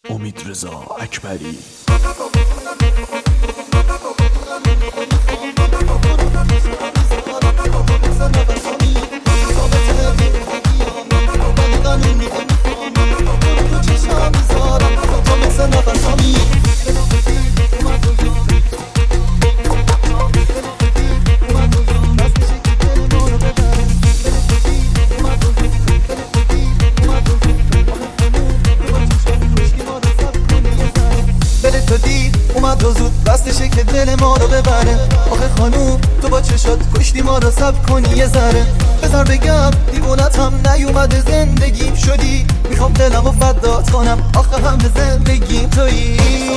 امیدرضا اکبری. تو دید اومد و زود دستشه که دل ما رو ببره. آخه خانوم تو با چشات کشتی ما رو صبر کنی یه ذره. بذار بگم دیوونت هم نیومده زندگیم شدی. میخوام دلم رو فدات کنم آخه هم به زندگیم تویی.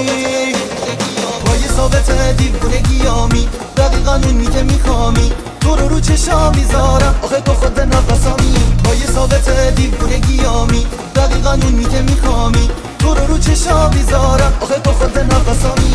پای ثابت دیوونه گیامی دقیقا اونی که میخوامی. تو رو چشام میذارم آخه تو خود نفسامی. پای ثابت دیوونه گیامی دقیقا اونی که میخوامی. تو رو چشام میذارم آخه تو خود نفسامی.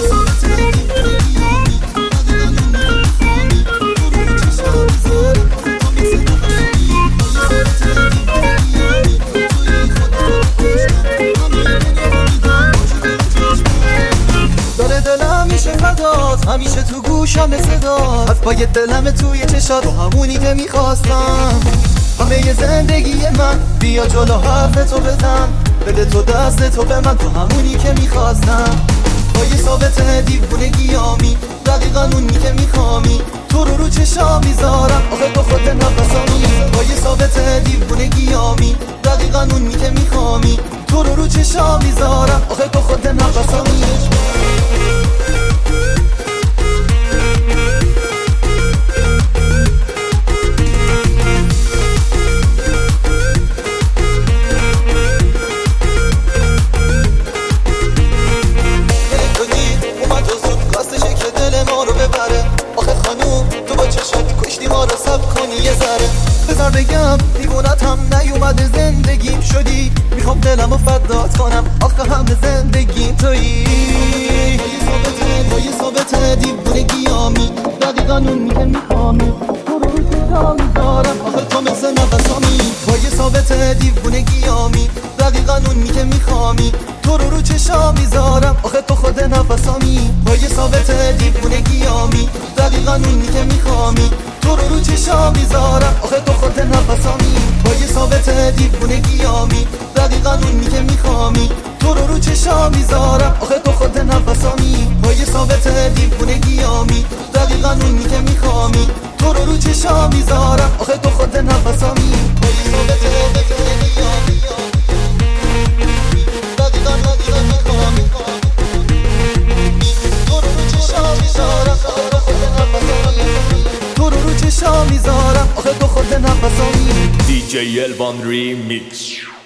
داره دلم میشه فدات همیشه تو گوشم صدات. از پای دلم توی چشات تو همونی که میخواستم. همه ی زندگی من بیا جلو حرف تو بزن. بده تو دست تو به من تو همونی که میخواستم. پای ثابت دیوونه گیامی دقیقا اونی که میخوامی. تو رو چشام میذارم آخه تو خود نفسامی. پای ثابت دیوونه گیامی دقیقا اونی که میخوامی. تو رو چشام میذارم آخه تو خود نفسامی. بذار بگم دیوونت هم نیومده زندگیم شدی. میخوام دلم رو فدات کنم آخه هم به زندگیم تویی. پای ثابت دیوونه گیامی دقیقا اونی که میخوامی. تو رو چشام میذارم آخه تو مثل نفسامی. پای ثابت دیوونه گیامی دقیقا اونی که میخوامی. تو رو چشام میذارم آخه تو خود نفسامی. پای ثابت دیوونه گیامی دقیقا اونی که میخوامی. تو رو چشام میذارم آخه تو خود نفسامی. پای ثابت دیوونه گیامی دقیقا اونی که میخوامی. تو رو چشام میذارم آخه تو خود نفسامی. پای ثابت دیوونه گیامی دقیقا اونی که میخوامی. تو رو چشام میذارم آخه تو خود نفسامی. پای ثابت دیوونه گیامی دقیقا اونی میخوامی. تو رو چشام میذارم آخه تو خود نفسامی. تو رو چشام میذارم آخه تو خود نفسامی. DJ Elvan Remix.